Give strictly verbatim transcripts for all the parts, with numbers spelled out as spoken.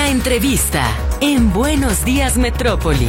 La entrevista en Buenos Días Metrópoli.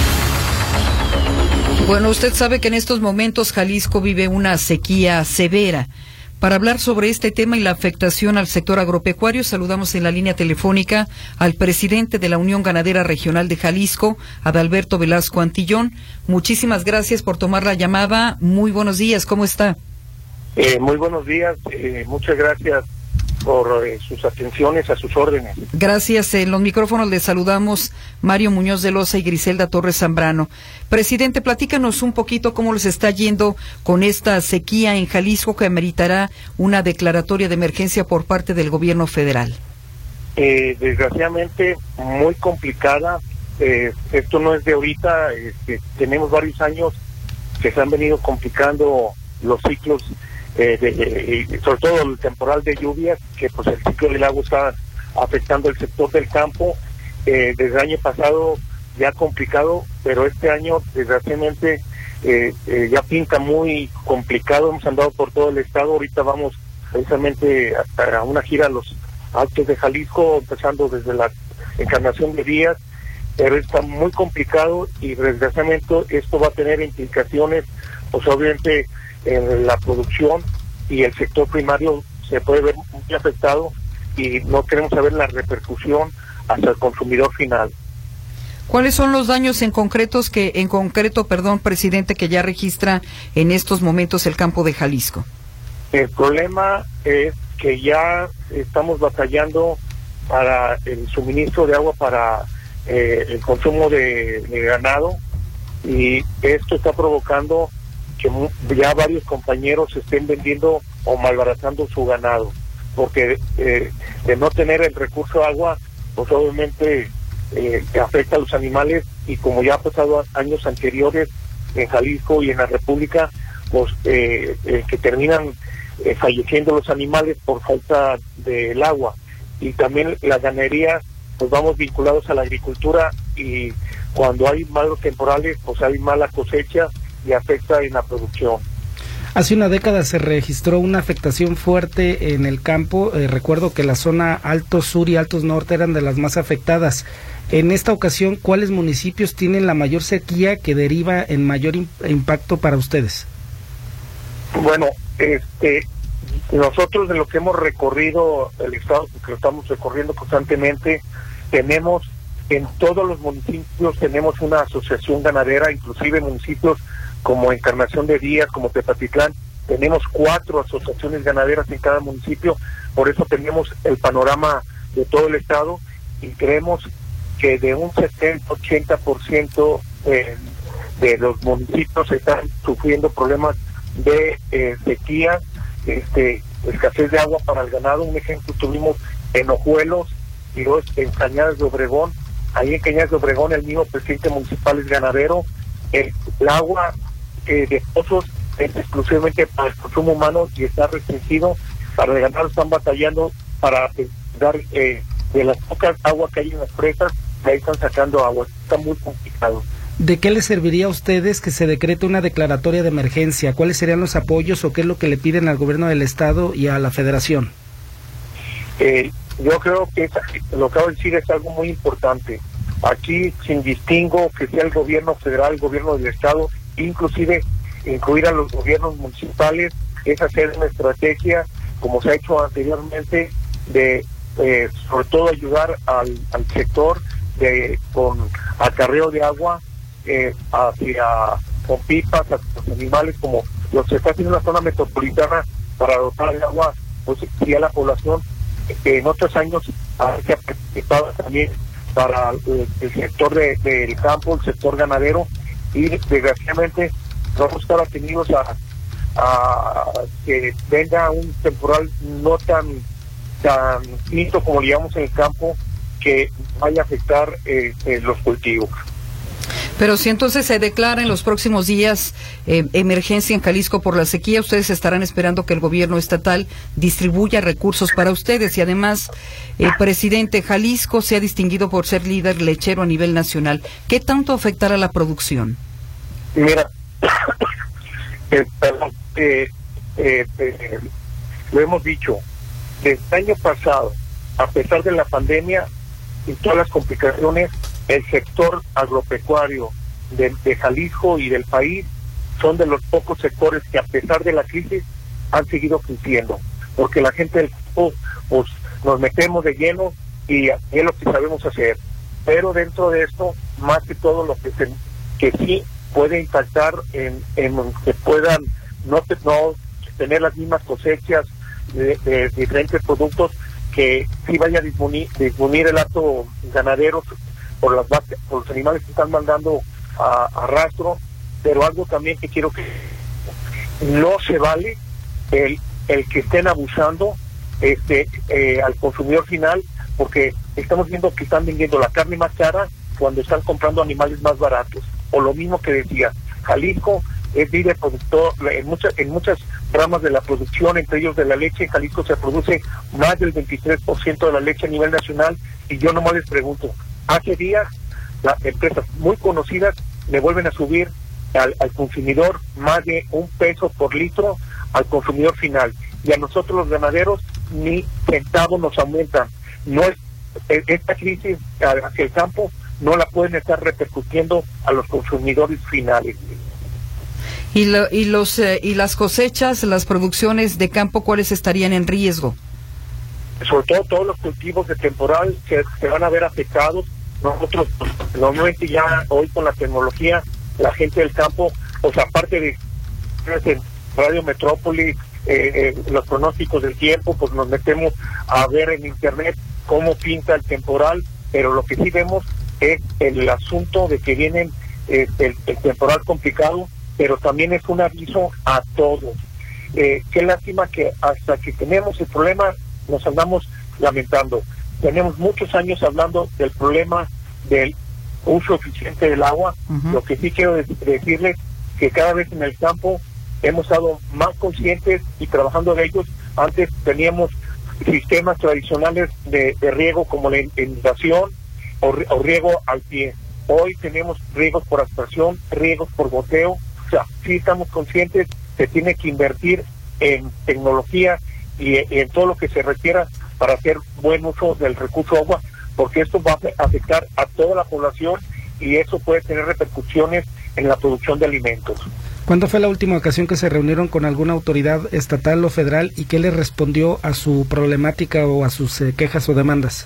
Bueno, usted sabe que en estos momentos Jalisco vive una sequía severa. Para hablar sobre este tema y la afectación al sector agropecuario, saludamos en la línea telefónica al presidente de la Unión Ganadera Regional de Jalisco, Adalberto Velasco Antillón. Muchísimas gracias por tomar la llamada. Muy buenos días, ¿cómo está? Eh, muy buenos días, eh, muchas gracias por eh, sus atenciones, a sus órdenes. Gracias. En los micrófonos les saludamos Mario Muñoz de Loza y Griselda Torres Zambrano. Presidente, platícanos un poquito cómo les está yendo con esta sequía en Jalisco que ameritará una declaratoria de emergencia por parte del gobierno federal. Eh, desgraciadamente, muy complicada. Eh, esto no es de ahorita, este, tenemos varios años que se han venido complicando los ciclos. Eh, de, de, sobre todo el temporal de lluvias, que pues el ciclo del agua está afectando el sector del campo. Eh, desde el año pasado ya complicado, pero este año desgraciadamente eh, eh, ya pinta muy complicado. Hemos andado por todo el estado, ahorita vamos precisamente a, a una gira a los Altos de Jalisco, empezando desde la Encarnación de Díaz, pero está muy complicado y desgraciadamente esto va a tener implicaciones, pues obviamente en la producción, y el sector primario se puede ver muy afectado y no queremos saber la repercusión hasta el consumidor final. ¿Cuáles son los daños en concretos que en concreto, perdón, presidente, que ya registra en estos momentos el campo de Jalisco? El problema es que ya estamos batallando para el suministro de agua para eh, el consumo de, de ganado, y esto está provocando que ya varios compañeros estén vendiendo o malbaratando su ganado, porque eh, de no tener el recurso agua, pues obviamente eh, afecta a los animales, y como ya ha pasado años anteriores en Jalisco y en la República, pues eh, eh, que terminan eh, falleciendo los animales por falta del agua. Y también la ganadería, pues vamos vinculados a la agricultura, y cuando hay malos temporales, pues hay mala cosecha y afecta en la producción. Hace una década se registró una afectación fuerte en el campo. Eh, recuerdo que la zona Altos Sur y Altos Norte eran de las más afectadas. En esta ocasión, ¿cuáles municipios tienen la mayor sequía que deriva en mayor imp- impacto para ustedes? Bueno, este, nosotros de lo que hemos recorrido el estado, porque lo estamos recorriendo constantemente, tenemos en todos los municipios tenemos una asociación ganadera, inclusive municipios como Encarnación de Díaz, como Tepatitlán, tenemos cuatro asociaciones ganaderas en cada municipio. Por eso tenemos el panorama de todo el estado, y creemos que de un setenta a ochenta por ciento eh, de los municipios están sufriendo problemas de eh, sequía, este, escasez de agua para el ganado. Un ejemplo tuvimos en Ojuelos y dos en Cañadas de Obregón. Ahí en Cañadas de Obregón el mismo presidente municipal es ganadero. El, el agua eh, de pozos es exclusivamente para el consumo humano y está restringido. Para el ganado están batallando para eh, dar eh, de las pocas aguas que hay en las presas, de ahí están sacando agua. Está muy complicado. ¿De qué les serviría a ustedes que se decrete una declaratoria de emergencia? ¿Cuáles serían los apoyos o qué es lo que le piden al gobierno del estado y a la federación? Eh, yo creo que es, lo que acabo de decir es algo muy importante. Aquí, sin distingo que sea el gobierno federal, el gobierno del estado, inclusive incluir a los gobiernos municipales, es hacer una estrategia, como se ha hecho anteriormente, de eh, sobre todo ayudar al, al sector de con acarreo de agua eh, hacia con pipas hacia los animales, como lo que está haciendo en la zona metropolitana para dotar de agua pues y a la población. En otros años se ha participado también para el, el sector de, del campo, el sector ganadero, y desgraciadamente vamos a estar atendidos a, a que venga un temporal no tan tan finito como digamos en el campo, que vaya a afectar eh, eh, los cultivos. Pero si entonces se declara en los próximos días eh, emergencia en Jalisco por la sequía, ustedes estarán esperando que el gobierno estatal distribuya recursos para ustedes. Y además, el presidente, Jalisco se ha distinguido por ser líder lechero a nivel nacional. ¿Qué tanto afectará la producción? Mira, eh, perdón, eh, eh, eh, lo hemos dicho, desde el año pasado, a pesar de la pandemia, y todas las complicaciones, el sector agropecuario de, de Jalisco y del país son de los pocos sectores que a pesar de la crisis han seguido creciendo, porque la gente del campo pues nos metemos de lleno y es lo que sabemos hacer, pero dentro de esto, más que todo lo que se, que sí puede impactar en, en que puedan no, no tener las mismas cosechas de, de diferentes productos, que sí vaya a disminuir, disminuir el acto ganadero por las vacas, por los animales que están mandando a, a rastro, pero algo también que quiero que no se vale el, el que estén abusando este eh, al consumidor final, porque estamos viendo que están vendiendo la carne más cara cuando están comprando animales más baratos. O lo mismo que decía, Jalisco es líder productor en muchas en muchas ramas de la producción, entre ellos de la leche. En Jalisco se produce más del veintitrés por ciento de la leche a nivel nacional, y yo nomás les pregunto, hace días las empresas muy conocidas le vuelven a subir al, al consumidor más de un peso por litro al consumidor final, y a nosotros los ganaderos ni centavos nos aumentan. No es, esta crisis hacia el campo no la pueden estar repercutiendo a los consumidores finales. Y, lo, y los eh, y las cosechas, las producciones de campo, ¿cuáles estarían en riesgo? Sobre todo todos los cultivos de temporal que se van a ver afectados. Nosotros, pues, normalmente ya hoy con la tecnología, la gente del campo, pues aparte de Radio Metrópoli, eh, eh, los pronósticos del tiempo, pues nos metemos a ver en internet cómo pinta el temporal, pero lo que sí vemos es el asunto de que vienen eh, el, el temporal complicado, pero también es un aviso a todos. Eh, qué lástima que hasta que tenemos el problema nos andamos lamentando. Tenemos muchos años hablando del problema del uso eficiente del agua. Uh-huh. Lo que sí quiero de- decirles que cada vez en el campo hemos estado más conscientes y trabajando de ellos. Antes teníamos sistemas tradicionales de, de riego como la inundación o, o riego al pie. Hoy tenemos riegos por aspersión, riegos por goteo. O sea, sí estamos conscientes que tiene que invertir en tecnología y, y en todo lo que se requiera para hacer buen uso del recurso agua, porque esto va a afectar a toda la población y eso puede tener repercusiones en la producción de alimentos. ¿Cuándo fue la última ocasión que se reunieron con alguna autoridad estatal o federal y qué les respondió a su problemática o a sus eh, quejas o demandas?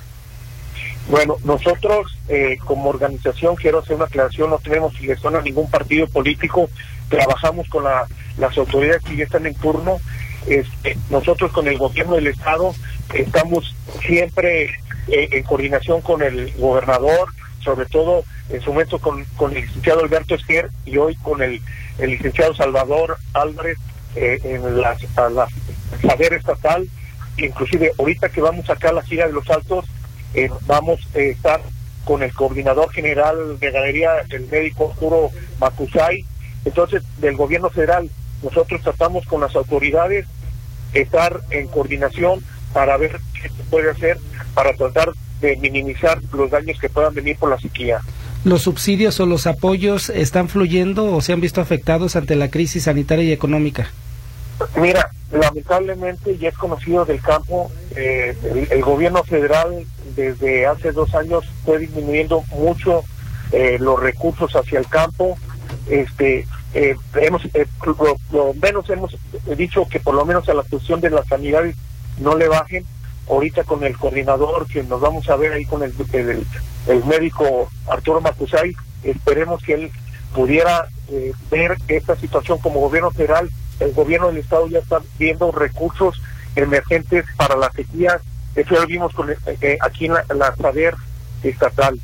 Bueno, nosotros eh, como organización, quiero hacer una aclaración, no tenemos filiación a ningún partido político, trabajamos con la, las autoridades que ya están en turno. Este, nosotros con el gobierno del estado estamos siempre eh, en coordinación con el gobernador, sobre todo en su momento con, con el licenciado Alberto Esquer y hoy con el, el licenciado Salvador Álvarez eh, en la, a la saber estatal. Inclusive ahorita que vamos acá a la gira de los Altos, eh, vamos a eh, estar con el coordinador general de ganadería, el médico Arturo Macusay. Entonces, del gobierno federal, nosotros tratamos con las autoridades estar en coordinación para ver qué se puede hacer para tratar de minimizar los daños que puedan venir por la sequía. ¿Los subsidios o los apoyos están fluyendo o se han visto afectados ante la crisis sanitaria y económica? Mira, lamentablemente ya es conocido del campo, eh, el, el gobierno federal desde hace dos años fue disminuyendo mucho eh, los recursos hacia el campo. Este, eh, hemos, eh, lo, lo menos hemos dicho que por lo menos a la cuestión de las sanidades no le bajen. Ahorita con el coordinador que nos vamos a ver ahí con el, el, el médico Arturo Macusay, esperemos que él pudiera eh, ver esta situación como gobierno federal. El gobierno del estado ya está viendo recursos emergentes para la sequía. Eso ya lo vimos con, eh, aquí en la, la saber estatal.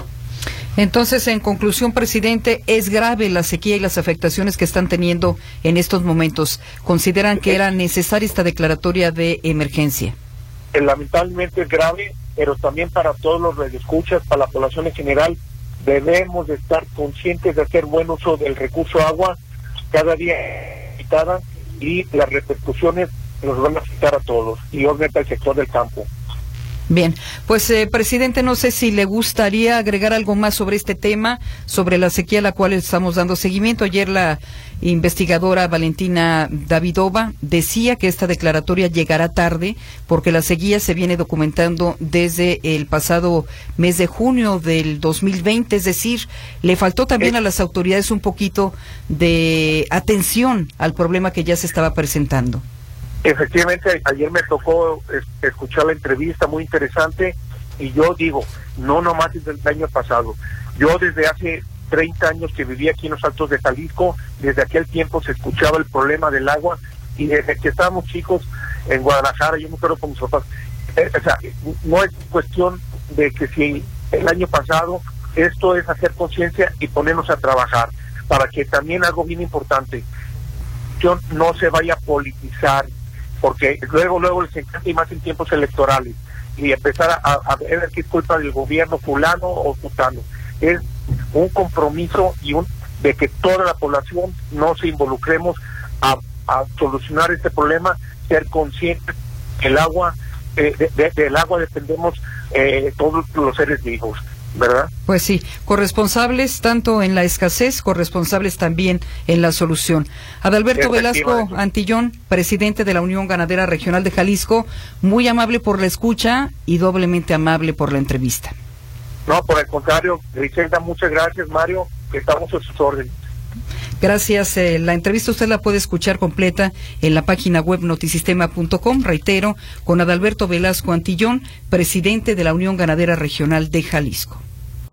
Entonces, en conclusión, presidente, es grave la sequía y las afectaciones que están teniendo en estos momentos. ¿Consideran que era necesaria esta declaratoria de emergencia? Lamentablemente es grave, pero también para todos los radioescuchas, para la población en general, debemos de estar conscientes de hacer buen uso del recurso agua cada día quitada, y las repercusiones nos van a afectar a todos y obviamente al sector del campo. Bien, pues eh, presidente, no sé si le gustaría agregar algo más sobre este tema, sobre la sequía a la cual estamos dando seguimiento. Ayer la investigadora Valentina Davidova decía que esta declaratoria llegará tarde porque la sequía se viene documentando desde el pasado mes de junio del dos mil veinte, es decir, le faltó también a las autoridades un poquito de atención al problema que ya se estaba presentando. Efectivamente, ayer me tocó escuchar la entrevista, muy interesante, y yo digo, no nomás desde el año pasado, yo desde hace treinta años que vivía aquí en los Altos de Jalisco, desde aquel tiempo se escuchaba el problema del agua, y desde que estábamos chicos en Guadalajara, yo me acuerdo con mis papás, eh, o sea, no es cuestión de que si el año pasado, esto es hacer conciencia y ponernos a trabajar, para que también algo bien importante, yo no se vaya a politizar, porque luego luego les encanta, y más en tiempos electorales, y empezar a, a ver qué es culpa del gobierno fulano o sutano. Es un compromiso y un de que toda la población nos involucremos a, a solucionar este problema, ser conscientes que el agua, eh, de, de, del agua dependemos eh, todos los seres vivos, ¿verdad? Pues sí, corresponsables tanto en la escasez, corresponsables también en la solución. Adalberto Velasco Antillón, presidente de la Unión Ganadera Regional de Jalisco, muy amable por la escucha y doblemente amable por la entrevista. No, por el contrario, Griselda, muchas gracias, Mario, que estamos a sus órdenes. Gracias. Eh, la entrevista usted la puede escuchar completa en la página web notisistema punto com, reitero, con Adalberto Velasco Antillón, presidente de la Unión Ganadera Regional de Jalisco.